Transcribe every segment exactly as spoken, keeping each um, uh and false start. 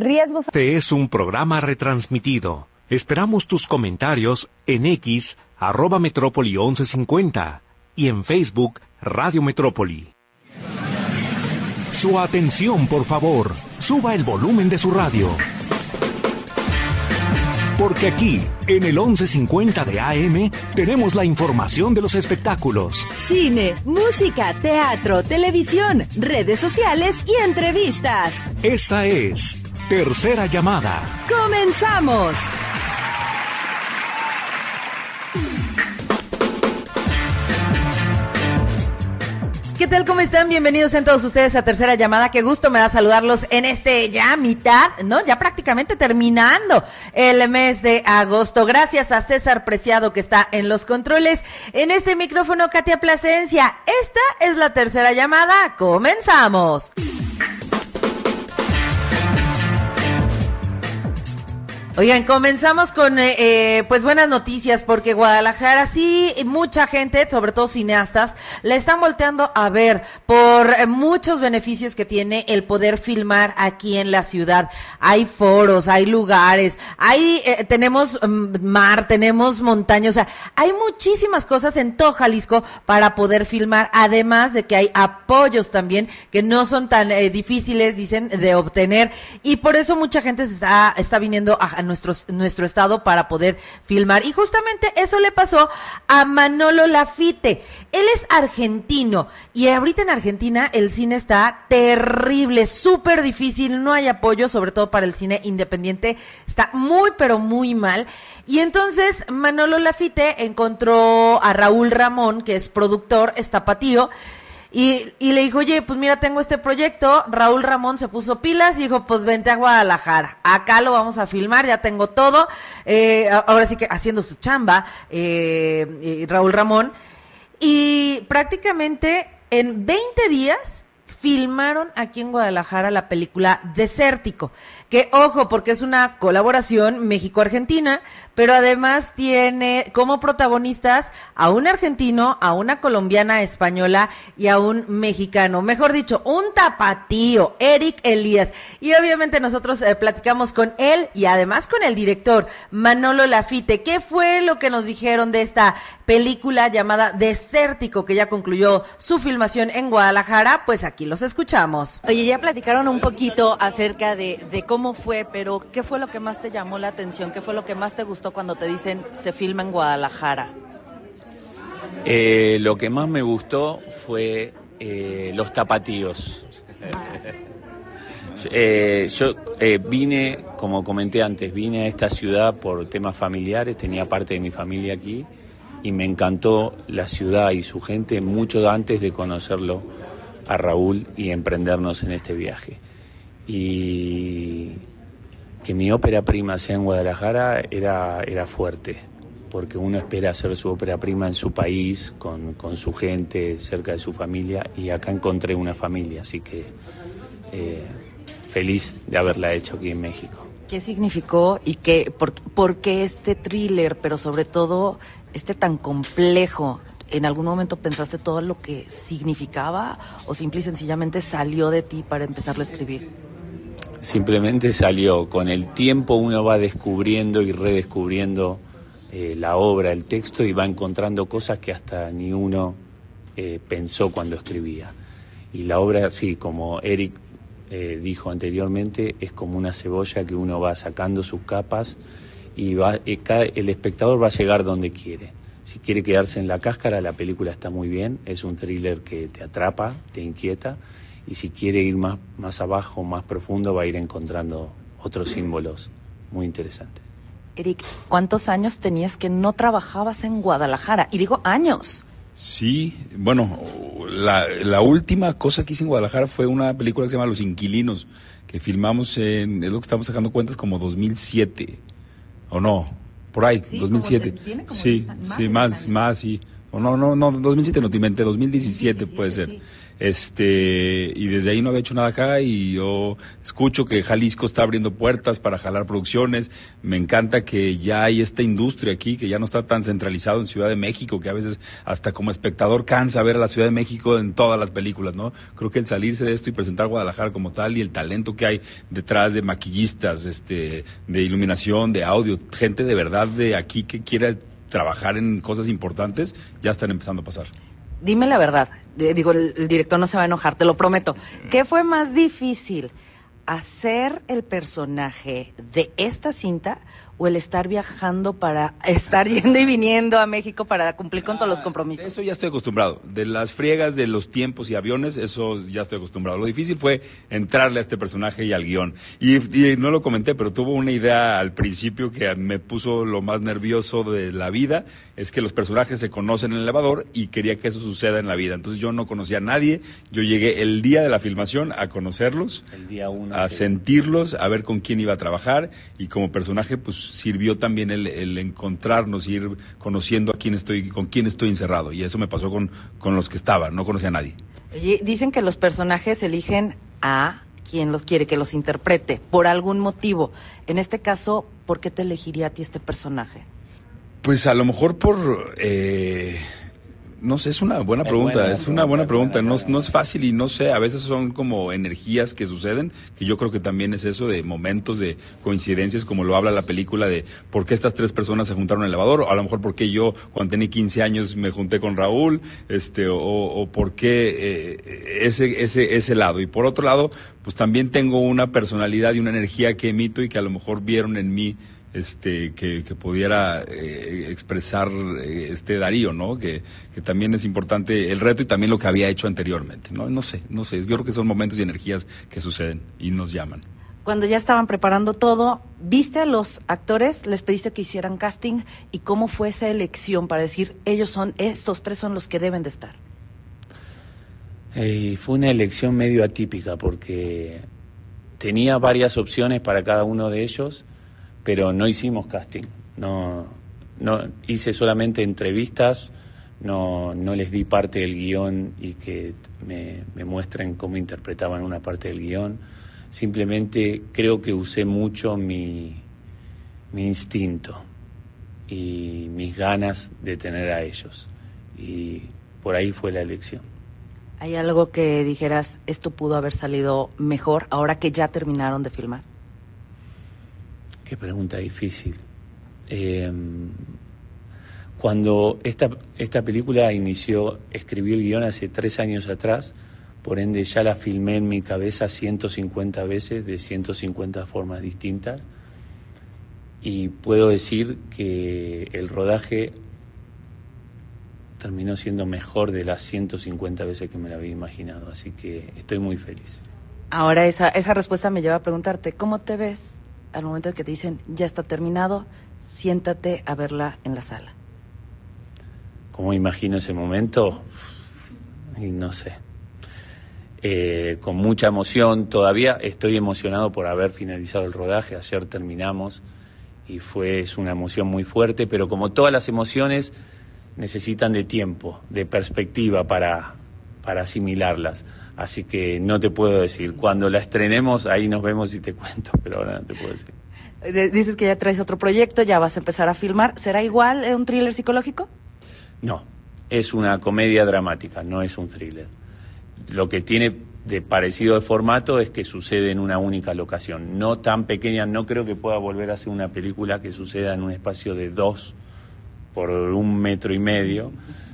Riesgos. Este es un programa retransmitido. Esperamos tus comentarios en X, arroba Metrópoli once cincuenta y en Facebook, Radio Metrópoli. Su atención, por favor. Suba el volumen de su radio. Porque aquí, en el once cincuenta de A M, tenemos la información de los espectáculos. Cine, música, teatro, televisión, redes sociales y entrevistas. Esta es Tercera Llamada. ¡Comenzamos! ¿Qué tal? ¿Cómo están? Bienvenidos en todos ustedes a Tercera Llamada. Qué gusto me da saludarlos en este ya mitad, ¿no? Ya prácticamente terminando el mes de agosto. Gracias a César Preciado que está en los controles. En este micrófono, Katia Plasencia. Esta es la Tercera Llamada. ¡Comenzamos! Oigan, comenzamos con eh, eh, pues buenas noticias, porque Guadalajara sí, mucha gente, sobre todo cineastas, la están volteando a ver por eh, muchos beneficios que tiene el poder filmar aquí en la ciudad. Hay foros, hay lugares, hay eh, tenemos um, mar, tenemos montaña, o sea, hay muchísimas cosas en todo Jalisco para poder filmar, además de que hay apoyos también que no son tan eh, difíciles, dicen, de obtener, y por eso mucha gente se está, está viniendo a Nuestro, nuestro estado para poder filmar. Y justamente eso le pasó a Manolo Lafite. Él es argentino y ahorita en Argentina el cine está terrible, súper difícil, no hay apoyo, sobre todo para el cine independiente, está muy pero muy mal. Y entonces Manolo Lafite encontró a Raúl Ramón, que es productor, es tapatío, Y, y le dijo, oye, pues mira, tengo este proyecto. Raúl Ramón se puso pilas y dijo, pues vente a Guadalajara, acá lo vamos a filmar, ya tengo todo. Eh, ahora sí que haciendo su chamba, eh, eh, Raúl Ramón. Y prácticamente en veinte días filmaron aquí en Guadalajara la película Desértico, que ojo, porque es una colaboración México-Argentina, pero además tiene como protagonistas a un argentino, a una colombiana española y a un mexicano, mejor dicho, un tapatío, Eric Elías. Y obviamente nosotros eh, platicamos con él y además con el director, Manolo Lafite. ¿Qué fue lo que nos dijeron de esta película llamada Desértico, que ya concluyó su filmación en Guadalajara? Pues aquí los escuchamos. Oye, ya platicaron un poquito acerca de, de cómo fue, pero ¿qué fue lo que más te llamó la atención? ¿Qué fue lo que más te gustó cuando te dicen se filma en Guadalajara? Eh, lo que más me gustó fue eh, los tapatíos. eh, yo eh, vine, como comenté antes, vine a esta ciudad por temas familiares, tenía parte de mi familia aquí y me encantó la ciudad y su gente mucho antes de conocerlo a Raúl y emprendernos en este viaje. Y que mi ópera prima sea en Guadalajara era, era fuerte, porque uno espera hacer su ópera prima en su país, con, con su gente, cerca de su familia, y acá encontré una familia, así que eh, feliz de haberla hecho aquí en México. ¿Qué significó y qué, por, por qué este thriller, pero sobre todo este tan complejo? ¿En algún momento pensaste todo lo que significaba o simple y sencillamente salió de ti para empezarlo a escribir? Simplemente salió. Con el tiempo uno va descubriendo y redescubriendo eh, la obra, el texto, y va encontrando cosas que hasta ni uno eh, pensó cuando escribía. Y la obra, sí, como Eric eh, dijo anteriormente, es como una cebolla que uno va sacando sus capas y va, eh, cada, el espectador va a llegar donde quiere. Si quiere quedarse en la cáscara, la película está muy bien, es un thriller que te atrapa, te inquieta, y si quiere ir más, más abajo, más profundo, va a ir encontrando otros símbolos muy interesantes. Eric, ¿cuántos años tenías que no trabajabas en Guadalajara? Y digo años. Sí, bueno, la, la última cosa que hice en Guadalajara fue una película que se llama Los Inquilinos, que filmamos en, es lo que estamos sacando cuentas, como dos mil siete, ¿o no? Por ahí, sí, dos mil siete. Como te, como sí, más, sí, más, más, sí. O no, no, no, dos mil siete no te inventé, dos mil diecisiete puede ser. Sí. Este, y desde ahí no había hecho nada acá y yo escucho que Jalisco está abriendo puertas para jalar producciones. Me encanta que ya hay esta industria aquí, que ya no está tan centralizado en Ciudad de México, que a veces hasta como espectador cansa ver a la Ciudad de México en todas las películas, ¿no? Creo que el salirse de esto y presentar Guadalajara como tal y el talento que hay detrás de maquillistas, este, de iluminación, de audio, gente de verdad de aquí que quiera trabajar en cosas importantes, ya están empezando a pasar. Dime la verdad, de- digo, el, el director no se va a enojar, te lo prometo. ¿Qué fue más difícil, hacer el personaje de esta cinta o el estar viajando para estar yendo y viniendo a México para cumplir con todos los compromisos? Eso ya estoy acostumbrado. De las friegas de los tiempos y aviones, eso ya estoy acostumbrado. Lo difícil fue entrarle a este personaje y al guión. Y, y no lo comenté, pero tuvo una idea al principio que me puso lo más nervioso de la vida, es que los personajes se conocen en el elevador y quería que eso suceda en la vida. Entonces yo no conocía a nadie, yo llegué el día de la filmación a conocerlos, El día uno, a sí. sentirlos, a ver con quién iba a trabajar y como personaje pues sirvió también el, el encontrarnos, ir conociendo a quién estoy, con quién estoy encerrado y eso me pasó con, con los que estaban, no conocía a nadie. Oye, dicen que los personajes eligen a quien los quiere que los interprete por algún motivo. En este caso, ¿por qué te elegiría a ti este personaje? Pues a lo mejor por... Eh, no sé, es una buena Es pregunta, buena es una buena pregunta, pregunta, no, buena, no es fácil y no sé, a veces son como energías que suceden, que yo creo que también es eso de momentos, de coincidencias, como lo habla la película de por qué estas tres personas se juntaron en el elevador, o a lo mejor por qué yo cuando tenía quince años me junté con Raúl, este, o, o por qué eh, ese, ese, ese lado. Y por otro lado, pues también tengo una personalidad y una energía que emito y que a lo mejor vieron en mí este que, que pudiera eh, expresar eh, este Darío, ¿no? Que, que también es importante el reto y también lo que había hecho anteriormente, ¿no? No sé, no sé, yo creo que son momentos y energías que suceden y nos llaman. Cuando ya estaban preparando todo, ¿viste a los actores? ¿Les pediste que hicieran casting? ¿Y cómo fue esa elección para decir, ellos son, estos tres son los que deben de estar? Eh, fue una elección medio atípica porque tenía varias opciones para cada uno de ellos, pero no hicimos casting. No, no hice solamente entrevistas, no, no les di parte del guión y que me, me muestren cómo interpretaban una parte del guión. Simplemente creo que usé mucho mi, mi instinto y mis ganas de tener a ellos. Y por ahí fue la elección. ¿Hay algo que dijeras, esto pudo haber salido mejor ahora que ya terminaron de filmar? Qué pregunta difícil. Eh, cuando esta, esta película inició, escribí el guión hace tres años atrás, por ende ya la filmé en mi cabeza ciento cincuenta veces, de ciento cincuenta formas distintas, y puedo decir que el rodaje terminó siendo mejor de las ciento cincuenta veces que me lo había imaginado, así que estoy muy feliz. Ahora esa, esa respuesta me lleva a preguntarte, ¿cómo te ves al momento de que te dicen, ya está terminado, siéntate a verla en la sala? ¿Cómo imagino ese momento? Y no sé. Eh, con mucha emoción, todavía estoy emocionado por haber finalizado el rodaje, ayer terminamos y fue, es una emoción muy fuerte, pero como todas las emociones necesitan de tiempo, de perspectiva para, para asimilarlas. Así que no te puedo decir. Cuando la estrenemos, ahí nos vemos y te cuento, pero ahora no te puedo decir. De- Dices que ya traes otro proyecto, ya vas a empezar a filmar. ¿Será igual eh, un thriller psicológico? No, es una comedia dramática, no es un thriller. Lo que tiene de parecido de formato es que sucede en una única locación. No tan pequeña, no creo que pueda volver a ser una película que suceda en un espacio de dos por un metro y medio.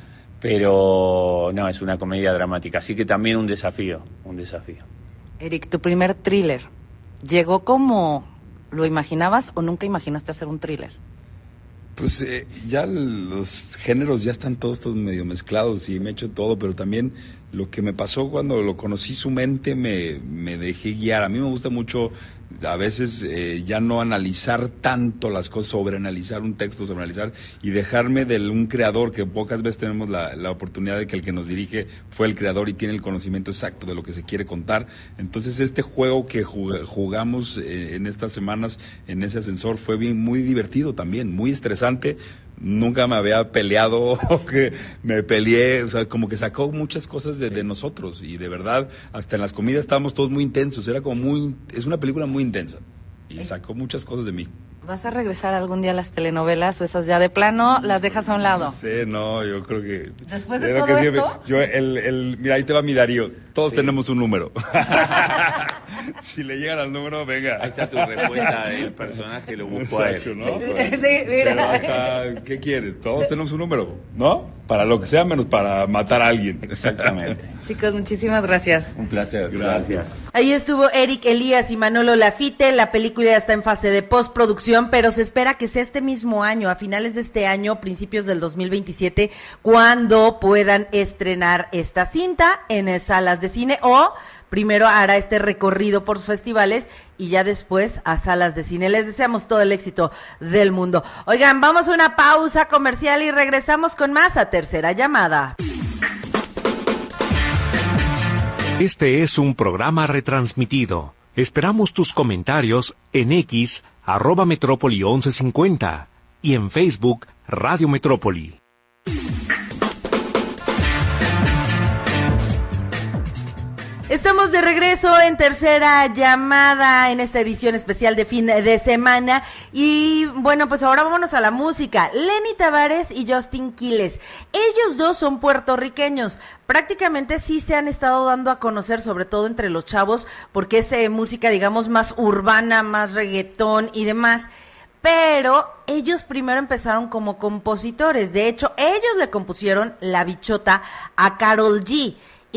Pero no, es una comedia dramática, así que también un desafío, un desafío. Eric, tu primer thriller, ¿llegó como lo imaginabas o nunca imaginaste hacer un thriller? Pues eh, ya los géneros ya están todos, todos medio mezclados y me he hecho todo, pero también lo que me pasó cuando lo conocí, su mente, me, me dejé guiar. A mí me gusta mucho a veces eh, ya no analizar tanto las cosas, sobreanalizar un texto, sobreanalizar y dejarme de un creador, que pocas veces tenemos la, la oportunidad de que el que nos dirige fue el creador y tiene el conocimiento exacto de lo que se quiere contar. Entonces este juego que jugamos eh, en estas semanas en ese ascensor fue bien, muy divertido también, muy estresante, nunca me había peleado o que me peleé, o sea, como que sacó muchas cosas de, de nosotros y de verdad, hasta en las comidas estábamos todos muy intensos, era como muy, es una película muy intensa y sacó muchas cosas de mí. ¿Vas a regresar algún día a las telenovelas o esas ya de plano las dejas a un lado? No sé, no, yo creo que... Después de todo que esto... Yo, el, el, mira, ahí te va mi Darío, todos sí. tenemos un número. Si le llegan al número, venga. Ahí está tu respuesta del personaje, lo buscó a él. ¿No? Sí, mira. Pero hasta, ¿qué quieres? Todos tenemos un número, ¿no? Para lo que sea, menos para matar a alguien. Exactamente. Chicos, muchísimas gracias. Un placer, gracias. Ahí estuvo Eric Elías y Manolo Lafite. La película ya está en fase de postproducción, pero se espera que sea este mismo año, a finales de este año, principios del dos mil veintisiete, cuando puedan estrenar esta cinta en salas de cine o... Primero hará este recorrido por festivales y ya después a salas de cine. Les deseamos todo el éxito del mundo. Oigan, vamos a una pausa comercial y regresamos con más a Tercera Llamada. Este es un programa retransmitido. Esperamos tus comentarios en X, arroba Metrópoli once cincuenta y en Facebook, Radio Metrópoli. Estamos de regreso en Tercera Llamada en esta edición especial de fin de semana y bueno, pues ahora vámonos a la música. Lenny Tavares y Justin Quiles, ellos dos son puertorriqueños, prácticamente sí se han estado dando a conocer, sobre todo entre los chavos, porque es eh, música digamos más urbana, más reggaetón y demás. Pero ellos primero empezaron como compositores, de hecho ellos le compusieron La Bichota a Karol G.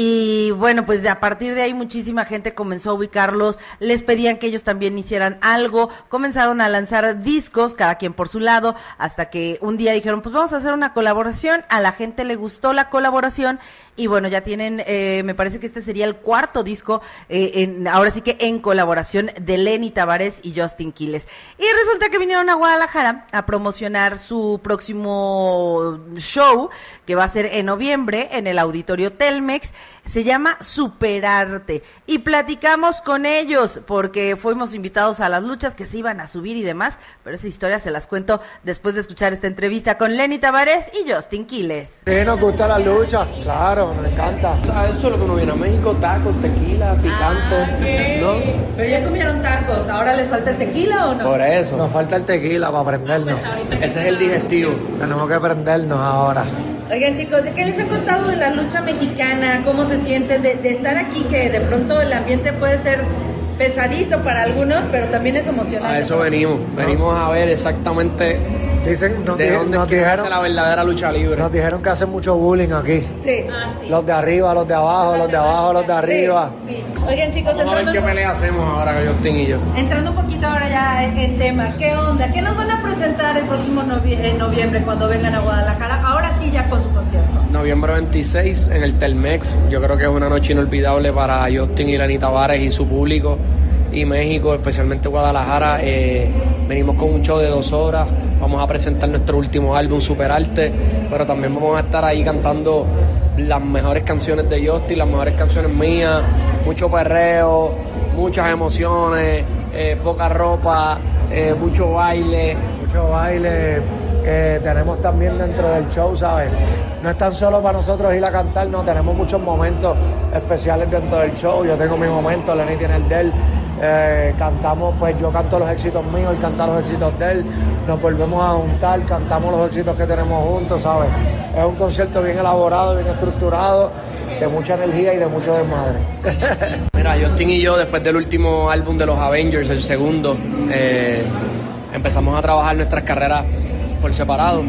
Y bueno, pues de a partir de ahí muchísima gente comenzó a ubicarlos, les pedían que ellos también hicieran algo, comenzaron a lanzar discos, cada quien por su lado, hasta que un día dijeron, pues vamos a hacer una colaboración, a la gente le gustó la colaboración, y bueno, ya tienen, eh, me parece que este sería el cuarto disco, eh, en, ahora sí que en colaboración de Lenny Tavares y Justin Quiles. Y resulta que vinieron a Guadalajara a promocionar su próximo show, que va a ser en noviembre, en el Auditorio Telmex. Se llama Superarte y platicamos con ellos porque fuimos invitados a las luchas que se iban a subir y demás, pero esa historia se las cuento después de escuchar esta entrevista con Lenny Tavares y Justin Quiles. Sí, nos gusta la lucha, claro, nos encanta. A eso es lo que uno viene a México, tacos, tequila, picante, ah, okay. ¿No? Pero ya comieron tacos, ¿ahora les falta el tequila o no? Por eso. Nos falta el tequila para prendernos. Ese es el digestivo. Tenemos que prendernos ahora. Oigan chicos, ¿qué les ha contado de la lucha mexicana? ¿Cómo se sienten de, de estar aquí? Que de pronto el ambiente puede ser pesadito para algunos, pero también es emocionante. A eso venimos, venimos a ver exactamente Dicen, nos de dije, dónde nos es que dijeron, hace la verdadera lucha libre. Nos dijeron que hacen mucho bullying aquí. Sí. Ah, sí. Los de arriba, los de abajo, los de abajo, los de arriba. Sí, sí. Oigan chicos, vamos a ver qué pelea hacemos ahora que Justin y yo. Entrando un poquito ahora ya en, en tema, ¿qué onda? ¿Qué nos van a presentar el próximo novie- en noviembre cuando vengan a Guadalajara? Ahora sí ya con su concierto. Noviembre veintiséis en el Telmex. Yo creo que es una noche inolvidable para Justin y Lenny Tavares y su público. Y México, especialmente Guadalajara. Eh, venimos con un show de dos horas. Vamos a presentar nuestro último álbum, Superarte, pero también vamos a estar ahí cantando las mejores canciones de Justin, las mejores canciones mías, mucho perreo, muchas emociones, eh, poca ropa, eh, mucho baile. Mucho baile que tenemos también dentro del show, ¿sabes? No es tan solo para nosotros ir a cantar, no, tenemos muchos momentos especiales dentro del show. Yo tengo mi momento, Lenny tiene el de él. Eh, cantamos, pues yo canto los éxitos míos, él canta los éxitos de él, nos volvemos a juntar, cantamos los éxitos que tenemos juntos, ¿sabes? Es un concierto bien elaborado, bien estructurado, de mucha energía y de mucho desmadre. Mira, Justin y yo, después del último álbum de los Avengers, el segundo, eh, empezamos a trabajar nuestras carreras por separado,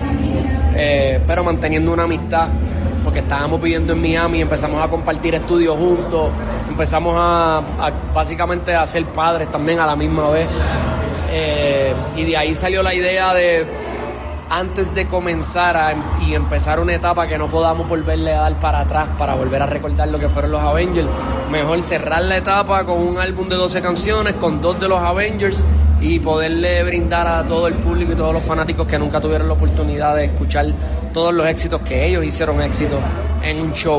eh, pero manteniendo una amistad, porque estábamos viviendo en Miami, empezamos a compartir estudios juntos, empezamos a, a básicamente a ser padres también a la misma vez, eh, y de ahí salió la idea de, antes de comenzar a, y empezar una etapa que no podamos volverle a dar para atrás para volver a recordar lo que fueron los Avengers, mejor cerrar la etapa con un álbum de doce canciones, con dos de los Avengers, y poderle brindar a todo el público y todos los fanáticos que nunca tuvieron la oportunidad de escuchar todos los éxitos que ellos hicieron éxito en un show.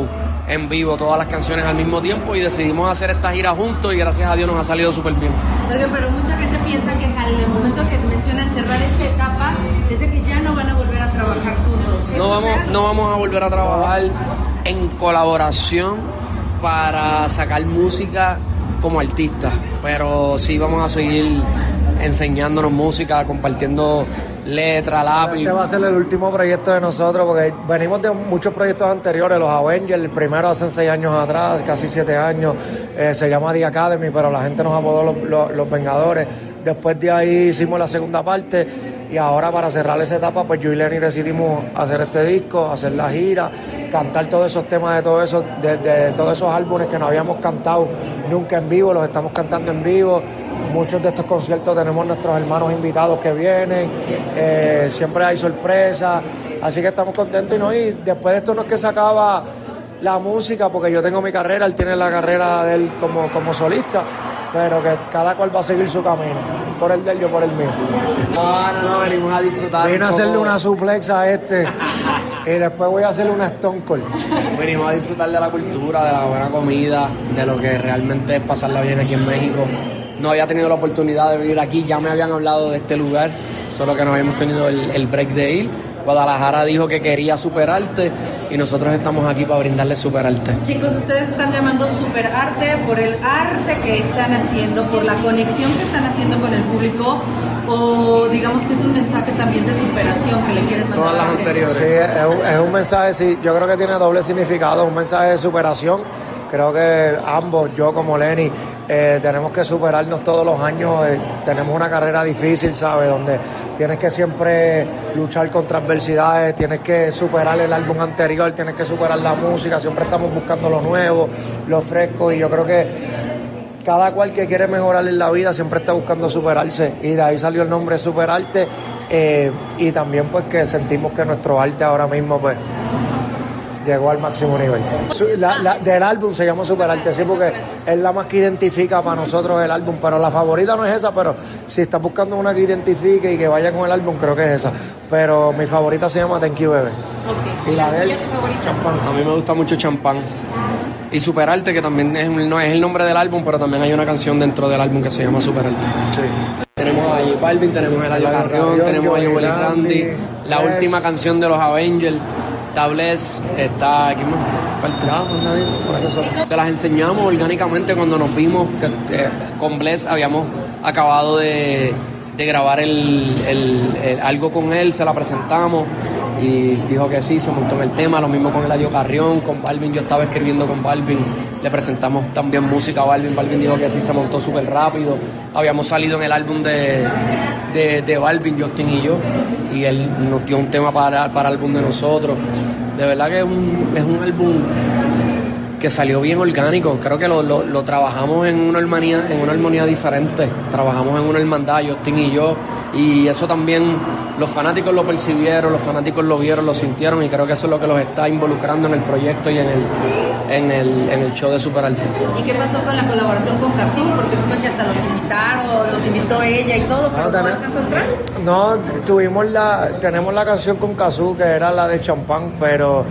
en vivo todas las canciones al mismo tiempo y decidimos hacer esta gira juntos y gracias a Dios nos ha salido súper bien. Oye, pero mucha gente piensa que al momento que mencionan cerrar esta etapa es de que ya no van a volver a trabajar juntos. No vamos, no vamos a volver a trabajar en colaboración para sacar música como artistas, pero sí vamos a seguir enseñándonos música, compartiendo letra, lápiz. Este va a ser el último proyecto de nosotros porque venimos de muchos proyectos anteriores, los Avengers, el primero hace seis años atrás, casi siete años, eh, se llama The Academy, pero la gente nos apodó los, los, los Vengadores. Después de ahí hicimos la segunda parte y ahora para cerrar esa etapa, pues yo y Lenny decidimos hacer este disco, hacer la gira, cantar todos esos temas de todos esos, de, de todos esos álbumes que no habíamos cantado nunca en vivo, los estamos cantando en vivo. Muchos de estos conciertos tenemos nuestros hermanos invitados que vienen, eh, siempre hay sorpresas, así que estamos contentos y no, y después de esto no es que se acaba la música, porque yo tengo mi carrera, él tiene la carrera de él como, como solista, pero que cada cual va a seguir su camino, por el de él, yo por el mío. No, no, no, venimos a disfrutar. Vine a hacerle una suplex a este y después voy a hacerle una Stone Cold. Venimos a disfrutar de la cultura, de la buena comida, de lo que realmente es pasarla bien aquí en México. No había tenido la oportunidad de venir aquí, ya me habían hablado de este lugar, solo que no habíamos tenido el, el break de ir. Guadalajara dijo que quería Superarte y nosotros estamos aquí para brindarle Superarte. Chicos, ustedes están llamando Superarte por el arte que están haciendo, por la conexión que están haciendo con el público, o digamos que es un mensaje también de superación que le quieren mandar. Todas las anteriores. Sí, es un, es un mensaje, sí, yo creo que tiene doble significado, un mensaje de superación. Creo que ambos, yo como Lenny, eh, tenemos que superarnos todos los años. Eh, tenemos una carrera difícil, ¿sabes? Donde tienes que siempre luchar contra adversidades, tienes que superar el álbum anterior, tienes que superar la música, siempre estamos buscando lo nuevo, lo fresco, y yo creo que cada cual que quiere mejorar en la vida siempre está buscando superarse, y de ahí salió el nombre Superarte, eh, y también pues que sentimos que nuestro arte ahora mismo pues llegó al máximo nivel. La, la, del álbum se llama Superarte, sí, porque es la más que identifica para nosotros el álbum, pero la favorita no es esa, pero si estás buscando una que identifique y que vaya con el álbum, creo que es esa. Pero mi favorita se llama Thank You Bebé. Okay. Y la de él, Champán. A mí me gusta mucho Champán. Y Superarte, que también es, no es el nombre del álbum, pero también hay una canción dentro del álbum que se llama Superarte. Sí. Tenemos a J Balvin, tenemos a Eladio Carrión, tenemos a Joel Randy, la Yes. última canción de los Avengers, Tabless, está aquí más. Falta. Ya, pues nadie, por eso son. Se las enseñamos orgánicamente cuando nos vimos, que eh, con Bless habíamos acabado de, de grabar el, el, el- algo con él, se la presentamos y dijo que sí, se montó en el tema, lo mismo con Eladio Carrión, con Balvin, yo estaba escribiendo con Balvin, le presentamos también música a Balvin, Balvin dijo que sí, se montó súper rápido, habíamos salido en el álbum de, de, de Balvin, Justin y yo, y él nos dio un tema para, para el álbum de nosotros. De verdad que es un, es un álbum que salió bien orgánico. Creo que lo, lo, lo trabajamos en una armonía, en una armonía diferente. Trabajamos en una hermandad, Justin y yo, y eso también los fanáticos lo percibieron, los fanáticos lo vieron, lo sintieron, y creo que eso es lo que los está involucrando en el proyecto y en el, en el, en el show de Superarte. ¿Y qué pasó con la colaboración con Cazzu? Porque después que hasta los invitaron, los invitó ella y todo, pero No, no tenés- alcanzó a entrar. No, tuvimos la, tenemos la canción con Cazzu, que era la de Champán, pero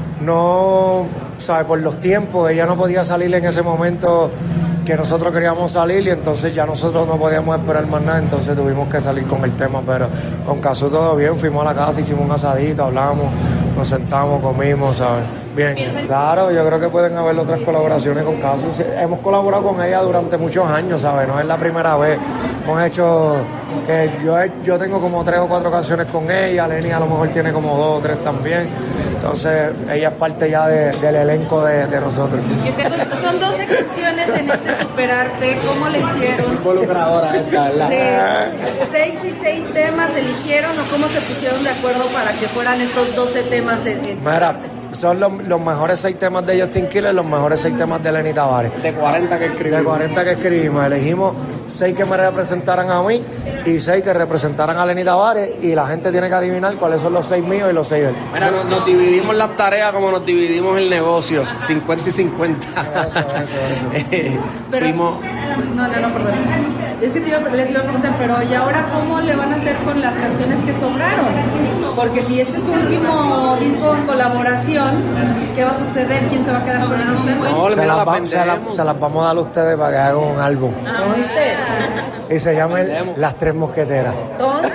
no, ¿sabes? Por los tiempos, ella no podía salir en ese momento que nosotros queríamos salir, y entonces ya nosotros no podíamos esperar más nada, entonces tuvimos que salir con el tema, pero con Cazzu todo bien, fuimos a la casa, hicimos un asadito, hablamos, nos sentamos, comimos, ¿sabes? Bien, claro, yo creo que pueden haber otras colaboraciones con Cazzu. Sí, hemos colaborado con ella durante muchos años, ¿sabes? No es la primera vez. Hemos hecho, que yo, he- yo tengo como tres o cuatro canciones con ella, Lenny a lo mejor tiene como dos o tres también. Entonces, ella es parte ya de- del elenco de, de nosotros. Este, pues, son doce canciones en este Superarte. ¿Cómo le hicieron? Involucradora esta, ¿verdad? Sí. ¿Seis y seis temas eligieron o cómo se pusieron de acuerdo para que fueran estos doce temas en, en Mira, Superarte? son los, los mejores seis temas de Justin Quiles, los mejores seis temas de Lenny Tavares. De cuarenta que escribimos. De cuarenta que escribimos, elegimos seis que me representaran a mí y seis que representaran a Lenny Tavares, y la gente tiene que adivinar cuáles son los seis míos y los seis de él. Mira, nos, nos dividimos las tareas como nos dividimos el negocio, cincuenta y cincuenta. Eso, eso, eso. Eh, Pero- Fuimos, No, no, no, perdón. Es que te iba, les iba a preguntar, pero ¿y ahora cómo le van a hacer con las canciones que sobraron? Porque si este es su último disco en colaboración, ¿qué va a suceder? ¿Quién se va a quedar con esos temas? No, Se mira, las, la va- se, las, se las vamos a dar a ustedes para que hagan un álbum. ¿Dónde? Y se llama el- Las Tres Mosqueteras. ¿Dónde?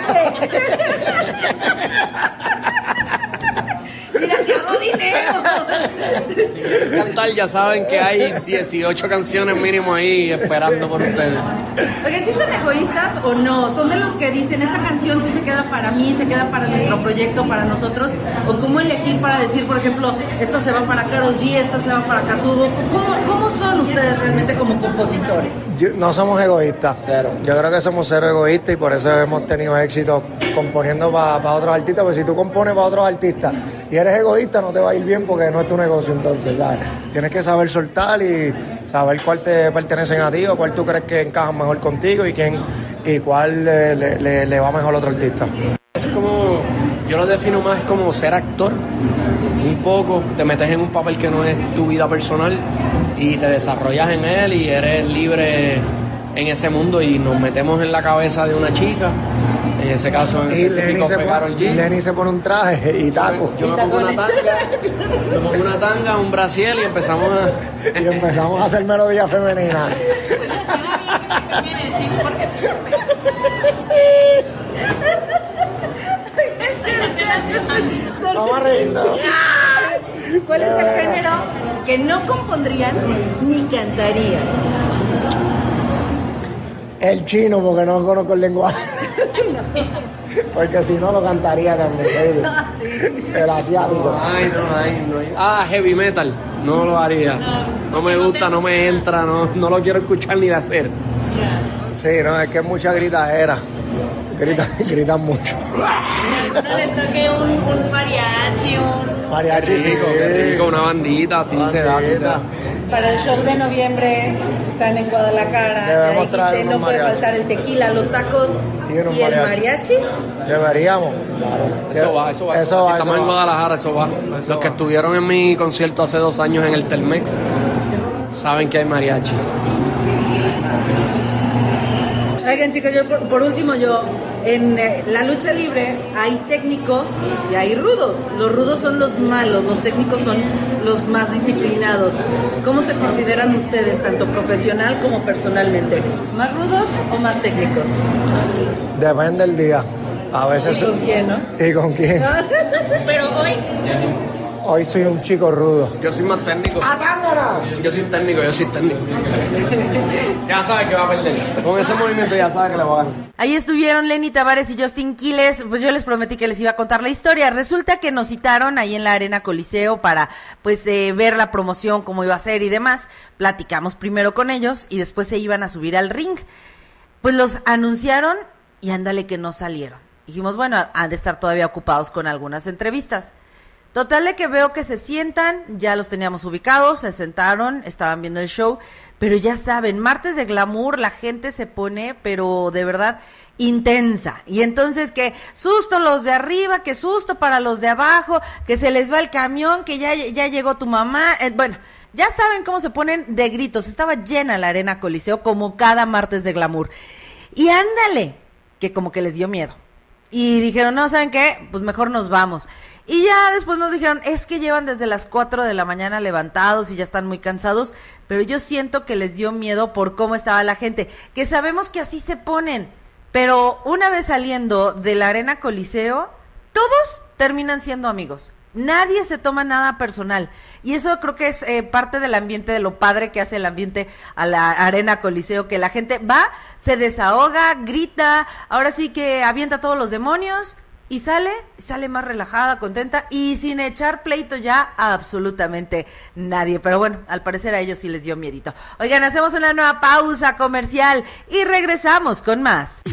Mira que hago dinero. Si quieren cantar, ya saben que hay dieciocho canciones mínimo ahí esperando por ustedes. Oigan, ¿sí son egoístas o no? ¿Son de los que dicen, esta canción sí se queda para mí, se queda para nuestro proyecto, para nosotros? ¿O cómo elegir para decir, por ejemplo, esta se va para Karol G, esta se va para Kazudo? ¿Cómo, cómo son ustedes realmente como compositores? Yo- no somos egoístas. Cero. Yo creo que somos cero egoístas y por eso hemos tenido éxito componiendo para otros artistas. Porque si tú compones para otros artistas y eres egoísta, no te va a ir bien porque no es tu negocio. Entonces, ¿sabes? Tienes que saber soltar y saber cuál te pertenecen a ti o cuál tú crees que encaja mejor contigo y quién y cuál le, le- le- le va mejor a otro artista. Es como, yo lo defino más como ser actor. Un poco, te metes en un papel que no es tu vida personal y te desarrollas en él y eres libre en ese mundo y nos metemos en la cabeza de una chica. En ese caso en Y Lenny específico se, fue Karol pone, G. Lenny se pone un traje y taco. Yo me pongo una tanga, me pongo una tanga, un brasier y empezamos a... Y empezamos a hacer melodía femenina. Vamos a reírnos. ¿Cuál es el género que no compondrían ni cantarían? El chino, porque no conozco el lenguaje. Porque si no lo cantaría también. baby. El asiático. Ay, no, ay, no. hay- Ah, heavy metal, no lo haría. No me gusta, no me entra, no, no lo quiero escuchar ni de hacer. Sí, no, es que es mucha gritadera. Gritan, gritan mucho. ¿Alguno les toque un, un mariachi, un... Mariachi, sí. Rico, qué rico, una bandita, así se da, así se da. Para el show de noviembre están en Guadalajara. Ya Debemos dijiste, traer no unos puede mariachis. faltar el tequila, los tacos Y unos y el mariachis. mariachi. Deberíamos. Claro. Eso va, eso va. Eso si va, estamos eso en va. Guadalajara, eso va. Los que estuvieron en mi concierto hace dos años en el Telmex saben que hay mariachi. Oigan, chicos, yo por, por último, yo en eh, la lucha libre hay técnicos y hay rudos. Los rudos son los malos, los técnicos son los más disciplinados. ¿Cómo se consideran ustedes, tanto profesional como personalmente? ¿Más rudos o más técnicos? Depende del día. A veces. ¿Y con quién, no? ¿Y con quién? Pero hoy, Hoy soy un chico rudo. Yo soy más técnico. Yo soy técnico, yo soy técnico. Ya sabe que va a perder. Con ese movimiento ya sabe que le va a ganar. Ahí estuvieron Lenny Tavares y Justin Quiles. Pues yo les prometí que les iba a contar la historia. Resulta que nos citaron ahí en la Arena Coliseo para pues eh, ver la promoción, cómo iba a ser y demás. Platicamos primero con ellos y después se iban a subir al ring. Pues los anunciaron y ándale que no salieron. Dijimos, bueno, han de estar todavía ocupados con algunas entrevistas. Total de que veo que se sientan, ya los teníamos ubicados, se sentaron, estaban viendo el show, pero ya saben, martes de glamour, la gente se pone, pero de verdad, intensa. Y entonces que susto los de arriba, que susto para los de abajo, que se les va el camión, que ya, ya llegó tu mamá, eh, bueno, ya saben cómo se ponen de gritos. Estaba llena la Arena Coliseo como cada martes de glamour. Y ándale, que como que les dio miedo. Y dijeron, no, ¿saben qué? Pues mejor nos vamos. Y ya después nos dijeron, es que llevan desde las cuatro de la mañana levantados y ya están muy cansados, pero yo siento que les dio miedo por cómo estaba la gente, que sabemos que así se ponen, pero una vez saliendo de la Arena Coliseo, todos terminan siendo amigos. Nadie se toma nada personal. Y eso creo que es eh, parte del ambiente, de lo padre que hace el ambiente a la Arena Coliseo, que la gente va, se desahoga, grita, ahora sí que avienta a todos los demonios y sale, sale más relajada, contenta y sin echar pleito ya a absolutamente nadie. Pero bueno, al parecer a ellos sí les dio miedito. Oigan, hacemos una nueva pausa comercial y regresamos con más.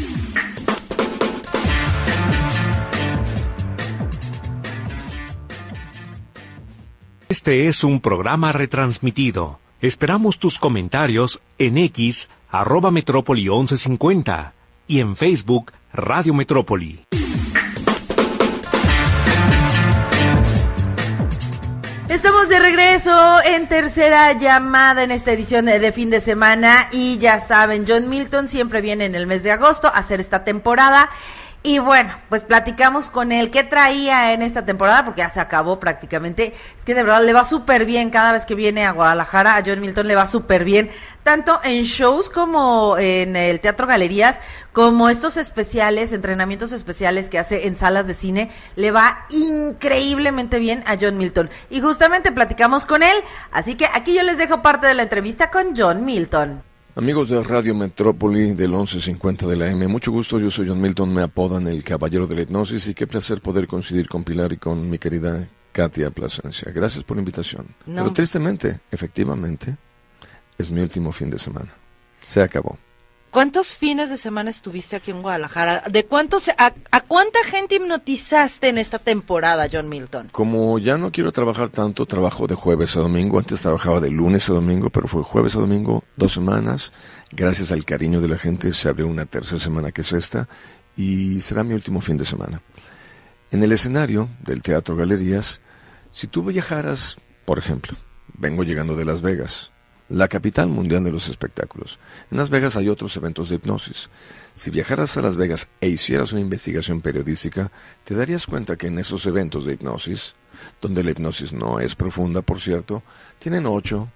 Este es un programa retransmitido. Esperamos tus comentarios en X, arroba Metrópoli once cincuenta y en Facebook, Radio Metrópoli. Estamos de regreso en tercera llamada en esta edición de, de fin de semana y ya saben, John Milton siempre viene en el mes de agosto a hacer esta temporada y bueno, pues platicamos con él qué traía en esta temporada porque ya se acabó prácticamente. Es que de verdad le va súper bien cada vez que viene a Guadalajara, a John Milton le va súper bien, tanto en shows como en el Teatro Galerías, como estos especiales, entrenamientos especiales que hace en salas de cine, le va increíblemente bien a John Milton. Y justamente platicamos con él, así que aquí yo les dejo parte de la entrevista con John Milton. Amigos de Radio Metrópoli del once cincuenta de la M, mucho gusto, yo soy John Milton, me apodan el Caballero de la Hipnosis y qué placer poder coincidir con Pilar y con mi querida Katia Plasencia. Gracias por la invitación. No. Pero tristemente, efectivamente, es mi último fin de semana. Se acabó. ¿Cuántos fines de semana estuviste aquí en Guadalajara? ¿De cuántos, a, a cuánta gente hipnotizaste en esta temporada, John Milton? Como ya no quiero trabajar tanto, trabajo de jueves a domingo. Antes trabajaba de lunes a domingo, pero fue jueves a domingo, dos semanas. Gracias al cariño de la gente se abrió una tercera semana que es esta y será mi último fin de semana. En el escenario del Teatro Galerías, si tú viajaras, por ejemplo, vengo llegando de Las Vegas, la capital mundial de los espectáculos. En Las Vegas hay otros eventos de hipnosis. Si viajaras a Las Vegas e hicieras una investigación periodística, te darías cuenta que en esos eventos de hipnosis, donde la hipnosis no es profunda, por cierto, tienen ocho,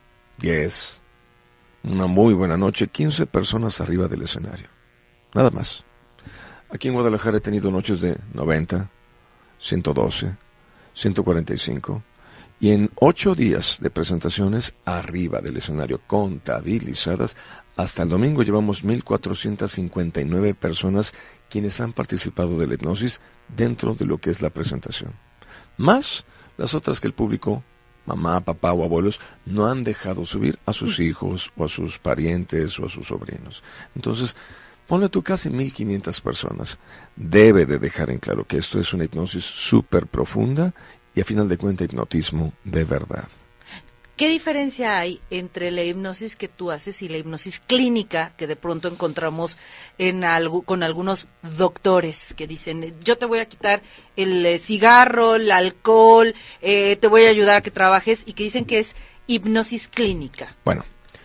diez, una muy buena noche, quince personas arriba del escenario. Nada más. Aquí en Guadalajara he tenido noches de noventa, ciento doce, ciento cuarenta y cinco... y en ocho días de presentaciones arriba del escenario contabilizadas, hasta el domingo llevamos mil cuatrocientas cincuenta y nueve personas quienes han participado de la hipnosis dentro de lo que es la presentación. Más las otras que el público, mamá, papá o abuelos, no han dejado subir a sus hijos o a sus parientes o a sus sobrinos. Entonces, ponle tú casi mil quinientas personas. Debe de dejar en claro que esto es una hipnosis súper profunda y a final de cuentas hipnotismo de verdad. ¿Qué diferencia hay entre la hipnosis que tú haces y la hipnosis clínica que de pronto encontramos en algo, con algunos doctores que dicen, yo te voy a quitar el eh, cigarro, el alcohol, eh, te voy a ayudar a que trabajes, y que dicen que es hipnosis clínica? Bueno,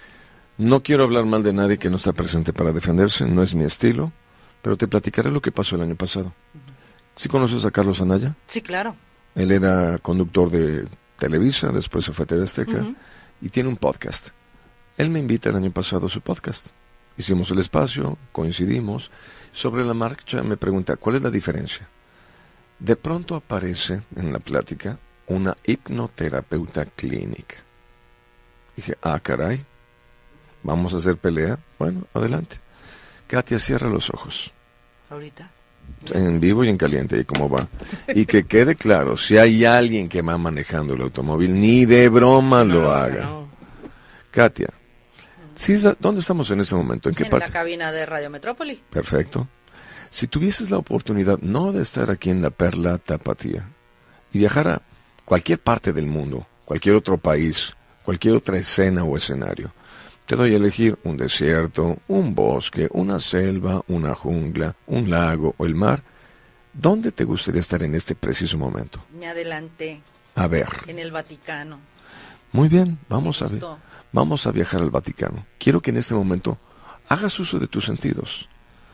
no quiero hablar mal de nadie que no está presente para defenderse, no es mi estilo, pero te platicaré lo que pasó el año pasado. Uh-huh. ¿Sí conoces a Carlos Anaya? Sí, claro. Él era conductor de Televisa, después se fue a T V Azteca, uh-huh. y tiene un podcast. Él me invita el año pasado a su podcast. Hicimos el espacio, coincidimos. Sobre la marcha me pregunta, ¿cuál es la diferencia? De pronto aparece en la plática una hipnoterapeuta clínica. Dije, ah, caray, ¿vamos a hacer pelea? Bueno, adelante. Katia, cierra los ojos. ¿Ahorita? En vivo y en caliente, y cómo va. Y que quede claro, si hay alguien que va manejando el automóvil, ni de broma no, lo haga. No. Katia, ¿sí, ¿dónde estamos en este momento? ¿En qué en parte? En la cabina de Radio Metrópoli. Perfecto. Si tuvieses la oportunidad no de estar aquí en la Perla Tapatía y viajar a cualquier parte del mundo, cualquier otro país, cualquier otra escena o escenario, te doy a elegir un desierto, un bosque, una selva, una jungla, un lago o el mar. ¿Dónde te gustaría estar en este preciso momento? Me adelanté. A ver. En el Vaticano. Muy bien, vamos a ver. Vamos a viajar al Vaticano. Quiero que en este momento hagas uso de tus sentidos.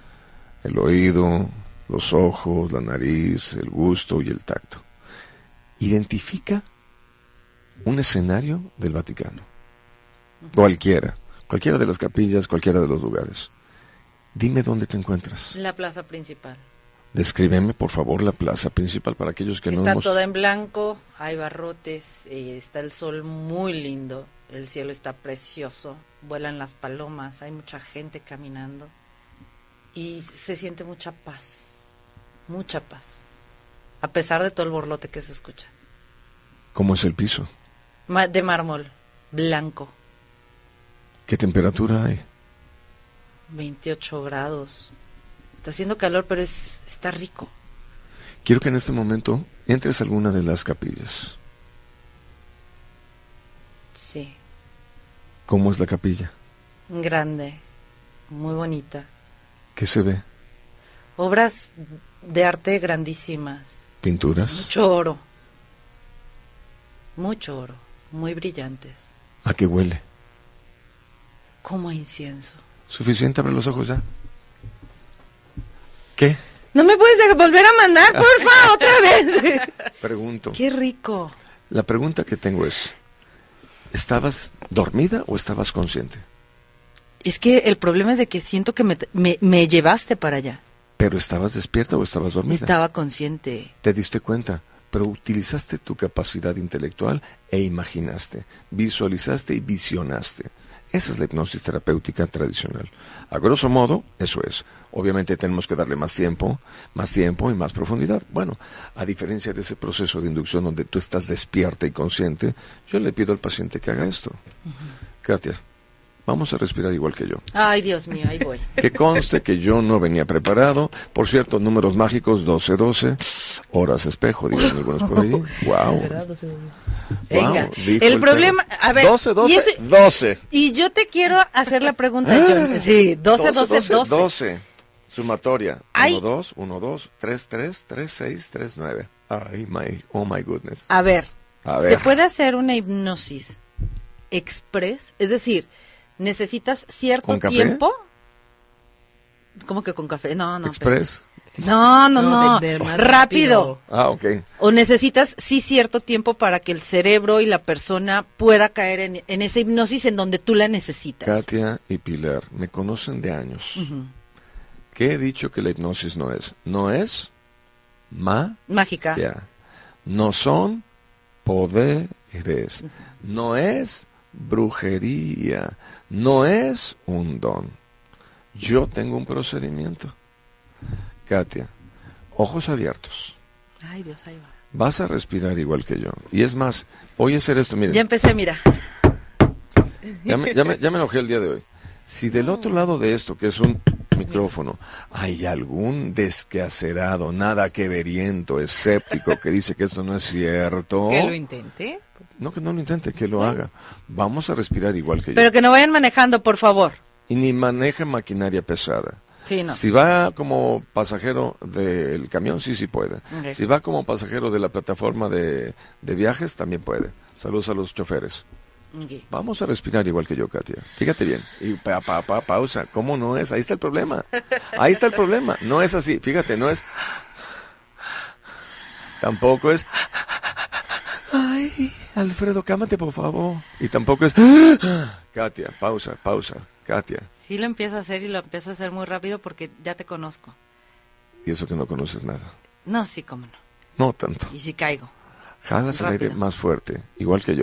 El oído, los ojos, la nariz, el gusto y el tacto. Identifica un escenario del Vaticano. Cualquiera, cualquiera de las capillas, cualquiera de los lugares. Dime dónde te encuentras. La plaza principal. Descríbeme, por favor, la plaza principal para aquellos que está no hemos... Está toda en blanco, hay barrotes, eh, está el sol muy lindo, el cielo está precioso, vuelan las palomas, hay mucha gente caminando y se siente mucha paz, mucha paz, a pesar de todo el borlote que se escucha. ¿Cómo es el piso? Ma- de mármol, blanco. ¿Qué temperatura hay? veintiocho grados. Está haciendo calor, pero es está rico. Quiero que en este momento entres a alguna de las capillas. Sí. ¿Cómo es la capilla? Grande, muy bonita. ¿Qué se ve? Obras de arte grandísimas. ¿Pinturas? Mucho oro. Mucho oro, muy brillantes. ¿A qué huele? Como a incienso. ¿Suficiente? Abre los ojos ya. ¿Qué? ¿No me puedes dejar volver a mandar, porfa, otra vez? Pregunto. ¡Qué rico! La pregunta que tengo es, ¿estabas dormida o estabas consciente? Es que el problema es de que siento que me, me, me llevaste para allá. ¿Pero estabas despierta o estabas dormida? Estaba consciente. ¿Te diste cuenta? Pero utilizaste tu capacidad intelectual e imaginaste, visualizaste y visionaste. Esa es la hipnosis terapéutica tradicional. A grosso modo, eso es. Obviamente tenemos que darle más tiempo, más tiempo y más profundidad. Bueno, a diferencia de ese proceso de inducción donde tú estás despierta y consciente, yo le pido al paciente que haga esto. Uh-huh. Katia, vamos a respirar igual que yo. Ay, Dios mío, ahí voy. Que conste que yo no venía preparado. Por cierto, números mágicos, doce doce. Horas espejo, digan algunos por ahí. Wow. Venga, wow, el, el problema, a ver, doce, doce, y ese, doce. Y yo te quiero hacer la pregunta, John. Sí, doce, doce, doce. doce. Sumatoria. Ay. uno, dos, uno, dos, tres, tres, tres, seis, tres, nueve. Ay, my, oh my goodness. A ver, a ver, ¿se puede hacer una hipnosis express? Es decir, ¿necesitas cierto ¿con café? tiempo? ¿Cómo que con café? No, no. ¿Express? Pero... No, no, no. no. De, de rápido. rápido. Ah, ok. O necesitas sí cierto tiempo para que el cerebro y la persona pueda caer en, en esa hipnosis en donde tú la necesitas. Katia y Pilar me conocen de años. Uh-huh. ¿Qué he dicho que la hipnosis no es? No es ma mágica. No son poderes. Uh-huh. No es brujería. No es un don. Yo tengo un procedimiento. Katia, ojos abiertos. Ay, Dios, ahí va. Vas a respirar igual que yo. Y es más, voy a hacer esto, miren. Ya empecé, mira. Ya me, ya me, ya me enojé el día de hoy. Si del otro lado de esto, que es un micrófono, hay algún desquacerado, nada que veriento, escéptico, que dice que esto no es cierto. Que lo intente. No, que no lo intente, que lo haga. Vamos a respirar igual que yo. Pero que no vayan manejando, por favor. Y ni maneje maquinaria pesada. Sí, no. Si va como pasajero del camión, sí, sí puede. Okay. Si va como pasajero de la plataforma de, de viajes, también puede. Saludos a los choferes. Okay. Vamos a respirar igual que yo, Katia. Fíjate bien. Y pa, pa, pa, pausa. ¿Cómo no es? Ahí está el problema. Ahí está el problema. No es así. Fíjate, no es... Tampoco es... Ay, Alfredo, cámate, por favor. Y tampoco es... Katia, pausa, pausa. Katia. Sí lo empiezo a hacer y lo empiezo a hacer muy rápido porque ya te conozco. Y eso que no conoces nada. No, sí, cómo no. No tanto. Y si caigo. Jalas el aire más fuerte, igual que yo.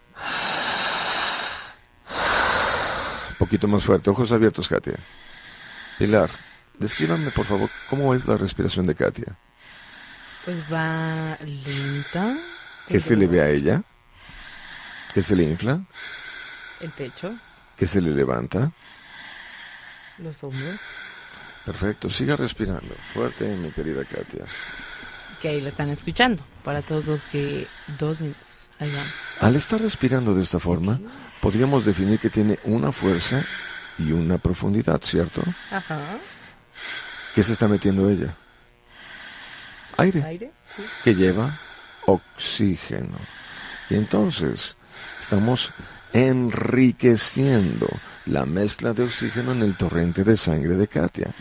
Un poquito más fuerte, ojos abiertos, Katia. Pilar, descríbanme por favor cómo es la respiración de Katia. Pues va lenta. ¿Qué se le ve a ella? ¿Qué se le infla? El pecho. ¿Qué se le levanta? Los hombros. Perfecto, siga respirando. Fuerte, mi querida Katia. Que ahí la están escuchando. Para todos los que... Dos minutos. Ahí vamos. Al estar respirando de esta forma, okay, podríamos definir que tiene una fuerza y una profundidad, ¿cierto? Ajá. ¿Qué se está metiendo ella? Aire. Aire, sí. Que lleva oxígeno. Y entonces, estamos... enriqueciendo la mezcla de oxígeno en el torrente de sangre de Katia.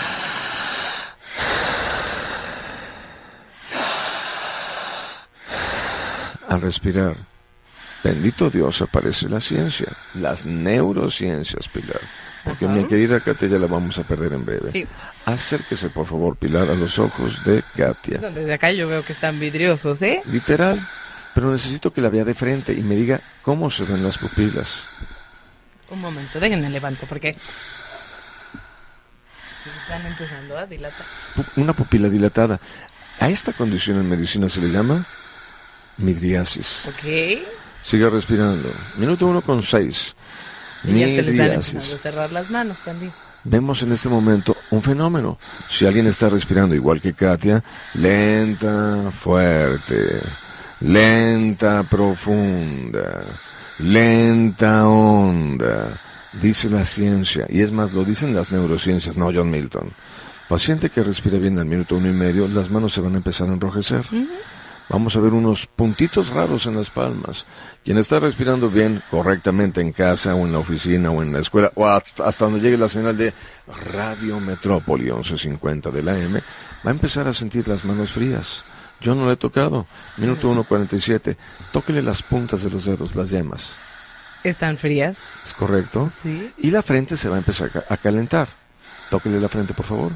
Al respirar, bendito Dios, aparece la ciencia, las neurociencias, Pilar. Porque uh-huh. mi querida Katia ya la vamos a perder en breve. Sí. Acérquese, por favor, Pilar, a los ojos de Katia. Desde acá yo veo que están vidriosos, ¿eh? Literal. Pero necesito que la vea de frente y me diga cómo se ven las pupilas. Un momento, déjenme levanto, porque están empezando a dilatar. Una pupila dilatada. A esta condición en medicina se le llama midriasis. Ok. Sigue respirando. Minuto uno con seis. Y ya se les están empezando a cerrar las manos también. Vemos en este momento un fenómeno. Si alguien está respirando igual que Katia, lenta, fuerte... lenta, profunda, lenta, honda, dice la ciencia, y es más, lo dicen las neurociencias, no John Milton. Paciente que respira bien al minuto uno y medio, las manos se van a empezar a enrojecer. Uh-huh. Vamos a ver unos puntitos raros en las palmas. Quien está respirando bien, correctamente en casa o en la oficina o en la escuela o hasta, hasta donde llegue la señal de Radio Metrópoli once cincuenta de la A M, va a empezar a sentir las manos frías. Yo no le he tocado. Minuto uno cuarenta y siete. Tóquele las puntas de los dedos, las yemas. ¿Están frías? ¿Es correcto? Sí. Y la frente se va a empezar a calentar. Tóquele la frente, por favor.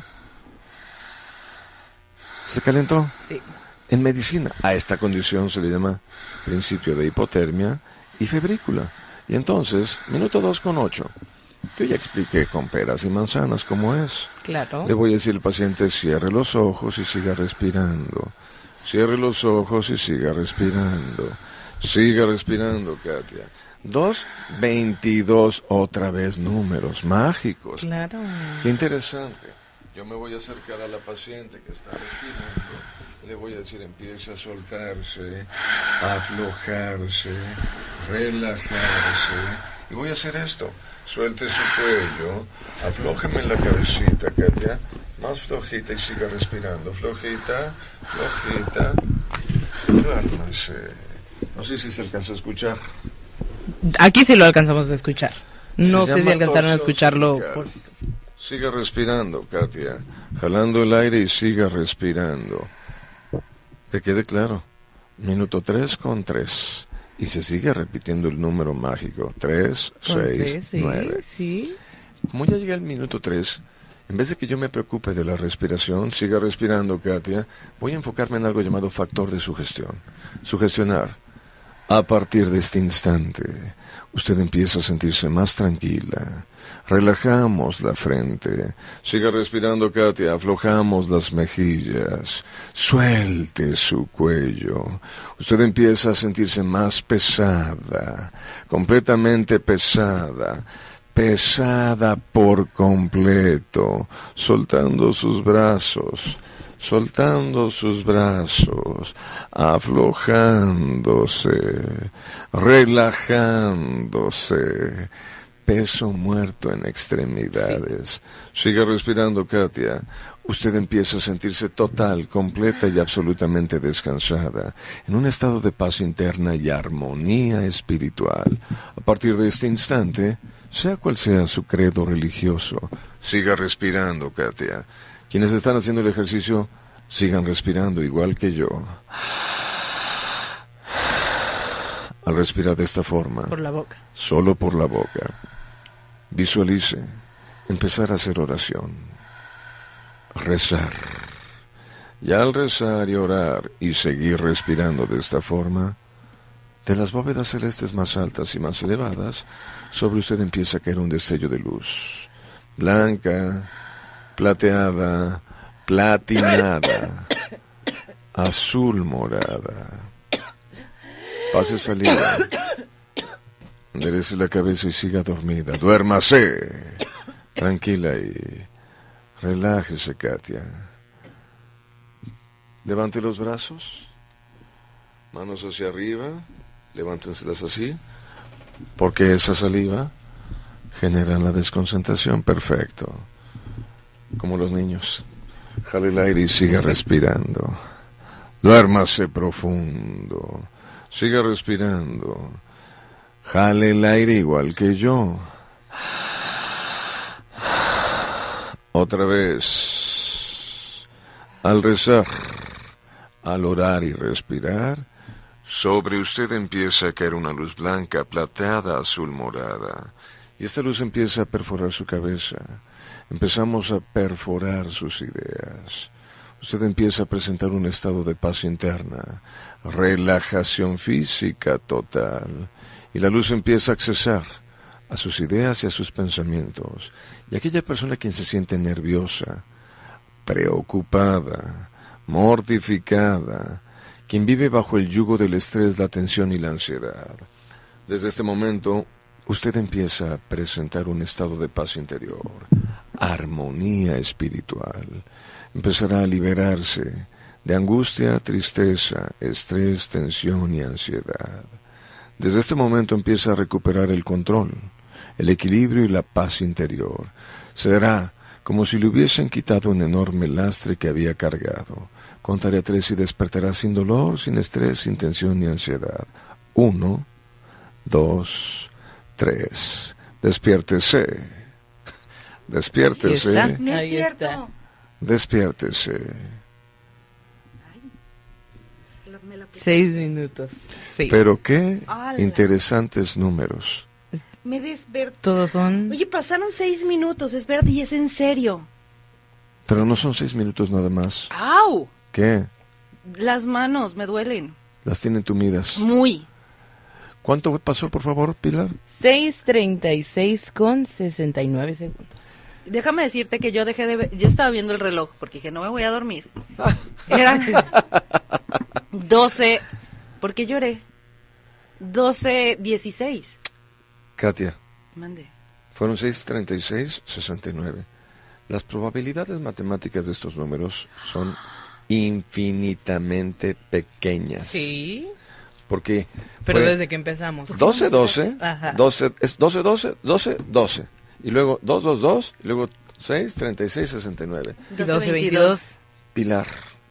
¿Se calentó? Sí. En medicina, a esta condición se le llama principio de hipotermia y febrícula. Y entonces, minuto dos con ocho. Yo ya expliqué con peras y manzanas cómo es. Claro. Le voy a decir al paciente, cierre los ojos y siga respirando. Cierre los ojos y siga respirando. Siga respirando, Katia. Dos, veintidós, otra vez números mágicos. Claro. Qué interesante. Yo me voy a acercar a la paciente que está respirando. Le voy a decir, empiece a soltarse, a aflojarse, relajarse. Y voy a hacer esto. Suelte su cuello, aflójeme en la cabecita, Katia. Más flojita y siga respirando. Flojita, flojita. Duérmase. No sé si se alcanza a escuchar. Aquí sí lo alcanzamos a escuchar. No Se sé si llama alcanzaron a torsión escucharlo. cervical. Por... Siga respirando, Katia. Jalando el aire y siga respirando. Que quede claro. Minuto tres con tres. Y se sigue repitiendo el número mágico. Tres, seis, sí, nueve. Sí. Como ya llega el minuto tres, en vez de que yo me preocupe de la respiración, siga respirando, Katia, voy a enfocarme en algo llamado factor de sugestión. Sugestionar. A partir de este instante, usted empieza a sentirse más tranquila. Relajamos la frente. Siga respirando, Katia. Aflojamos las mejillas. Suelte su cuello. Usted empieza a sentirse más pesada. Completamente pesada. Pesada por completo. Soltando sus brazos. Soltando sus brazos, aflojándose, relajándose, peso muerto en extremidades. Sí. Sigue respirando, Katia. Usted empieza a sentirse total, completa y absolutamente descansada, en un estado de paz interna y armonía espiritual. A partir de este instante, sea cual sea su credo religioso, siga respirando, Katia. Quienes están haciendo el ejercicio, sigan respirando igual que yo. Al respirar de esta forma, por la boca, solo por la boca, visualice empezar a hacer oración, rezar. Y al rezar y orar y seguir respirando de esta forma, de las bóvedas celestes más altas y más elevadas, sobre usted empieza a caer un destello de luz, blanca, plateada, platinada, azul morada. Pase saliva, enderece la cabeza y siga dormida. Duérmase, tranquila y relájese, Katia. Levante los brazos, manos hacia arriba, levántenselas así, porque esa saliva genera la desconcentración. Perfecto. Como los niños. Jale el aire y siga respirando. Duérmase profundo. Siga respirando. Jale el aire igual que yo. Otra vez. Al rezar, al orar y respirar, sobre usted empieza a caer una luz blanca, plateada, azul, morada. Y esta luz empieza a perforar su cabeza. Empezamos a perforar sus ideas. Usted empieza a presentar un estado de paz interna, relajación física total. Y la luz empieza a accesar a sus ideas y a sus pensamientos. Y aquella persona quien se siente nerviosa, preocupada, mortificada, quien vive bajo el yugo del estrés, la tensión y la ansiedad. Desde este momento, usted empieza a presentar un estado de paz interior, armonía espiritual. Empezará a liberarse de angustia, tristeza, estrés, tensión y ansiedad. Desde este momento empieza a recuperar el control, el equilibrio y la paz interior. Será como si le hubiesen quitado un enorme lastre que había cargado. Contaré a tres y despertará sin dolor, sin estrés, sin tensión ni ansiedad. Uno, dos, tres. Despiértese. Despiértese. Ahí está. No es Ahí cierto. está. Despiértese. Seis minutos. Sí. Pero qué ¡Hala! interesantes números. Me desperté. Todos son... Oye, pasaron seis minutos, es verdad, y es en serio. Pero no son seis minutos nada más. ¡Au! ¿Qué? Las manos me duelen. Las tienen tumidas. Muy. ¿Cuánto pasó, por favor, Pilar? seis treinta y seis con sesenta y nueve segundos. Déjame decirte que yo dejé de ver, yo estaba viendo el reloj porque dije, no me voy a dormir. Eran doce, ¿por qué lloré? doce dieciséis. Katia, Mande. fueron seis treinta y seis, sesenta y nueve. Las probabilidades matemáticas de estos números son infinitamente pequeñas. Sí. Porque Pero fue desde que empezamos. doce doce, Ajá. doce, es doce doce, doce doce, y luego dos dos dos, y luego seis treinta y seis, sesenta y nueve. Y doce veintidós. Pilar,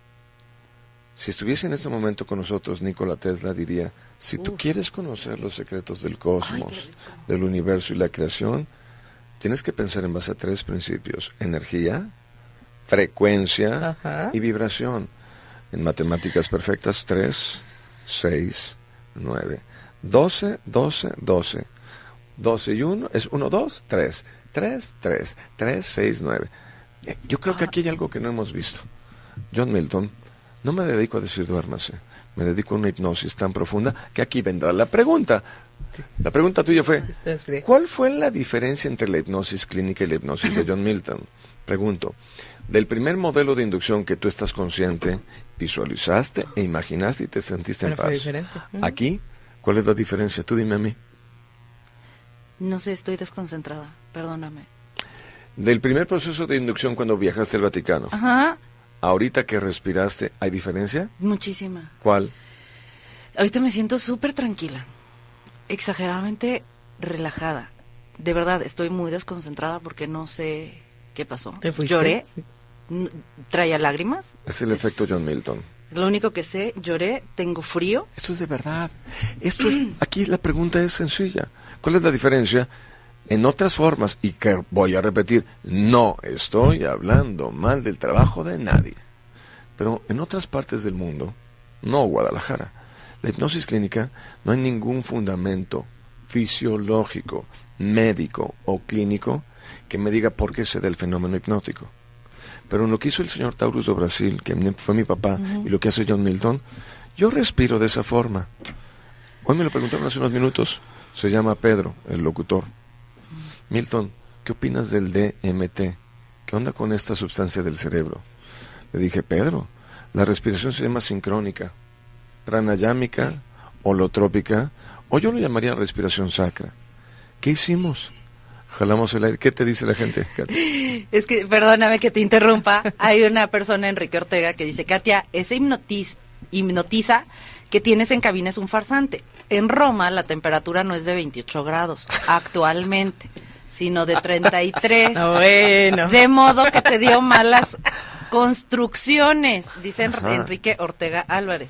si estuviese en este momento con nosotros Nikola Tesla diría, si tú quieres conocer los secretos del cosmos, del universo y la creación, tienes que pensar en base a tres principios: energía, frecuencia Ajá. y vibración. En matemáticas perfectas, tres, seis, nueve, doce, doce, doce. doce y uno es uno, dos, tres. tres, tres, tres, seis, nueve. Eh, Yo creo que aquí hay algo que no hemos visto. John Milton, no me dedico a decir duérmase, me dedico a una hipnosis tan profunda que aquí vendrá la pregunta. La pregunta tuya fue, Estás frío. ¿cuál fue la diferencia entre la hipnosis clínica y la hipnosis de John Milton? Pregunto, del primer modelo de inducción que tú estás consciente, visualizaste e imaginaste y te sentiste en Pero fue paz. diferente. Ujú. Aquí, ¿cuál es la diferencia? Tú dime a mí. No sé, estoy desconcentrada, perdóname. Del primer proceso de inducción cuando viajaste al Vaticano, Ajá, ahorita que respiraste, ¿hay diferencia? muchísima. ¿Cuál? Ahorita me siento súper tranquila, exageradamente relajada. De verdad, estoy muy desconcentrada porque no sé qué pasó. ¿Te fuiste? Lloré, Sí. n- traía lágrimas. Es el efecto John Milton. Lo único que sé, lloré, tengo frío. Esto es de verdad. Esto es, aquí la pregunta es sencilla. ¿Cuál es la diferencia? En otras formas, y que voy a repetir, no estoy hablando mal del trabajo de nadie, pero en otras partes del mundo, no Guadalajara, la hipnosis clínica no hay ningún fundamento fisiológico, médico o clínico que me diga por qué se da el fenómeno hipnótico. Pero en lo que hizo el señor Taurus do Brasil, que fue mi papá, y lo que hace John Milton, yo respiro de esa forma. Hoy me lo preguntaron hace unos minutos, se llama Pedro, el locutor. Milton, ¿qué opinas del D M T? ¿Qué onda con esta sustancia del cerebro? Le dije, Pedro, la respiración se llama sincrónica, pranayámica, holotrópica, o yo lo llamaría respiración sacra. ¿Qué hicimos? Jalamos el aire. ¿Qué te dice la gente, Katia? Es que, perdóname que te interrumpa, hay una persona, Enrique Ortega, que dice, Katia, ese hipnotiz, hipnotiza que tienes en cabina es un farsante. En Roma la temperatura no es de veintiocho grados actualmente, sino de treinta y tres. No, bueno. De modo que te dio malas construcciones, dice En- Ajá. Enrique Ortega Álvarez.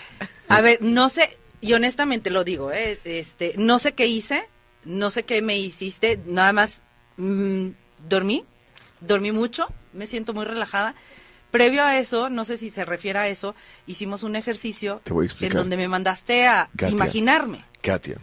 A ver, no sé, y honestamente lo digo, eh, este, no sé qué hice, no sé qué me hiciste, nada más mm, dormí, dormí mucho, me siento muy relajada. Previo a eso, no sé si se refiere a eso, hicimos un ejercicio Te voy a en explicar. donde me mandaste a Katia. imaginarme. Katia,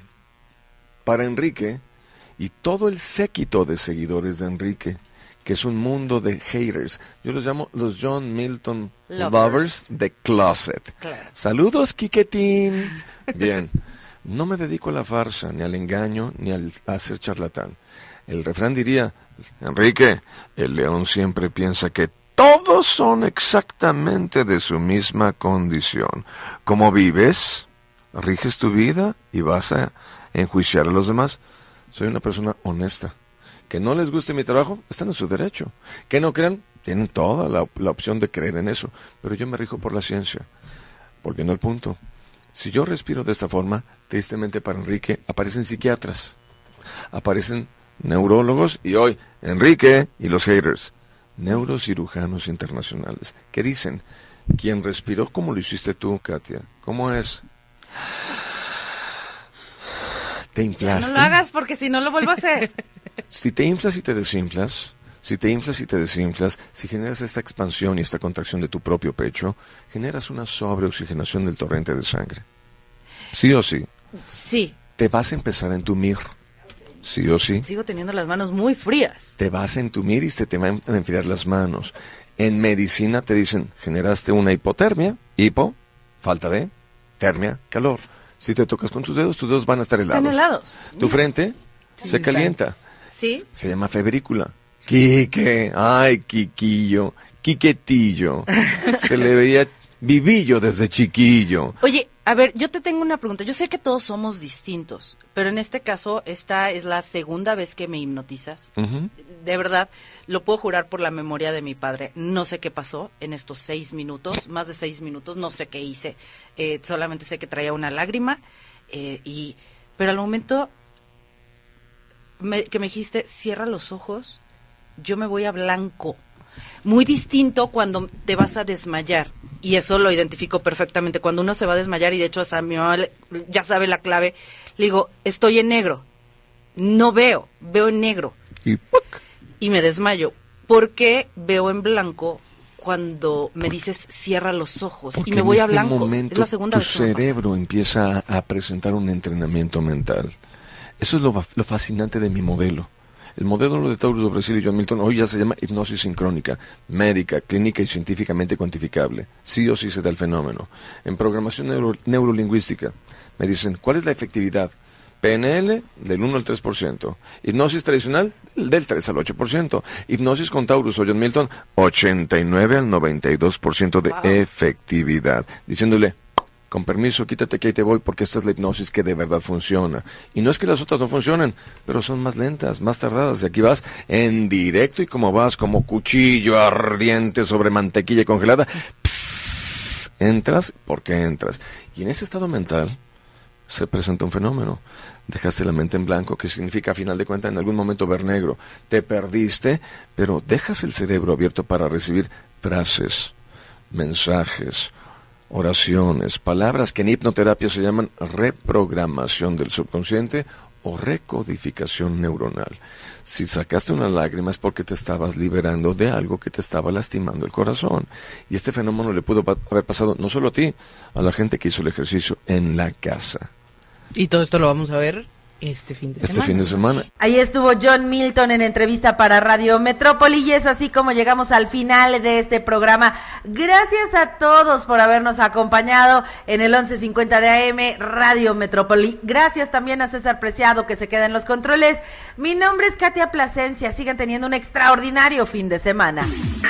para Enrique y todo el séquito de seguidores de Enrique, que es un mundo de haters, yo los llamo los John Milton Lovers. Lovers de Closet. Claro. Saludos, Quiquetín. Bien, no me dedico a la farsa, ni al engaño, ni al, a ser charlatán. El refrán diría, Enrique, el león siempre piensa que todos son exactamente de su misma condición. ¿Cómo vives? ¿Riges tu vida y vas a enjuiciar a los demás? Soy una persona honesta. Que no les guste mi trabajo, están en su derecho. Que no crean, tienen toda la, la opción de creer en eso. Pero yo me rijo por la ciencia. Volviendo al punto. Si yo respiro de esta forma, tristemente para Enrique, aparecen psiquiatras. Aparecen neurólogos y hoy, Enrique y los haters. neurocirujanos internacionales, que dicen, quien respiró como lo hiciste tú, Katia, ¿cómo es? ¿Te inflaste? No lo hagas porque si no lo vuelvo a hacer. Si te inflas y te desinflas, si te inflas y te desinflas, si generas esta expansión y esta contracción de tu propio pecho, generas una sobreoxigenación del torrente de sangre. ¿Sí o sí? Sí. Te vas a empezar a entumir. ¿Sí o sí? Sigo teniendo las manos muy frías. Te vas a entumir y se te van a enfriar las manos. En medicina te dicen, generaste una hipotermia, hipo, falta de, termia, calor. Si te tocas con tus dedos, tus dedos van a estar helados. Están helados. Tu frente Sí, se calienta. Sí. Se llama febrícula. Quique, ay, Quiquillo, Quiquetillo. Se le veía vivillo desde chiquillo. Oye, a ver, yo te tengo una pregunta. Yo sé que todos somos distintos, pero en este caso, esta es la segunda vez que me hipnotizas. Uh-huh. De verdad, lo puedo jurar por la memoria de mi padre. No sé qué pasó en estos seis minutos, más de seis minutos, no sé qué hice. Eh, solamente sé que traía una lágrima, eh, y pero al momento me, que me dijiste, cierra los ojos, yo me voy a blanco. Muy distinto cuando te vas a desmayar, y eso lo identifico perfectamente, cuando uno se va a desmayar, y de hecho hasta mi mamá le, ya sabe la clave, le digo, estoy en negro, no veo, veo en negro, y, ¡puc! Y me desmayo. ¿Por qué veo en blanco cuando me dices cierra los ojos? Porque y me voy en a este blancos, momento es la segunda tu vez que me pasa. cerebro empieza a, a presentar un entrenamiento mental. Eso es lo, lo fascinante de mi modelo. El modelo de Taurus do Brasil y John Milton hoy ya se llama hipnosis sincrónica, médica, clínica y científicamente cuantificable. Sí o sí se da el fenómeno. En programación neuro, neurolingüística me dicen, ¿cuál es la efectividad? P N L del uno al tres por ciento. Hipnosis tradicional del tres al ocho por ciento. Hipnosis con Taurus o John Milton, ochenta y nueve al noventa y dos por ciento de wow. efectividad. Diciéndole, con permiso, quítate que ahí te voy porque esta es la hipnosis que de verdad funciona. Y no es que las otras no funcionen, pero son más lentas, más tardadas. Y aquí vas en directo y como vas como cuchillo ardiente sobre mantequilla congelada, pss, entras porque entras. Y en ese estado mental se presenta un fenómeno. Dejaste la mente en blanco, que significa a final de cuentas en algún momento ver negro. Te perdiste, pero dejas el cerebro abierto para recibir frases, mensajes, oraciones, palabras que en hipnoterapia se llaman reprogramación del subconsciente o recodificación neuronal. Si sacaste una lágrima es porque te estabas liberando de algo que te estaba lastimando el corazón. Y este fenómeno le pudo haber pasado no solo a ti, a la gente que hizo el ejercicio en la casa. Y todo esto lo vamos a ver este fin de este semana. fin de semana. Ahí estuvo John Milton en entrevista para Radio Metrópoli y es así como llegamos al final de este programa. Gracias a todos por habernos acompañado en el once cincuenta de A M Radio Metrópoli. Gracias también a César Preciado que se queda en los controles. Mi nombre es Katia Plasencia. Sigan teniendo un extraordinario fin de semana.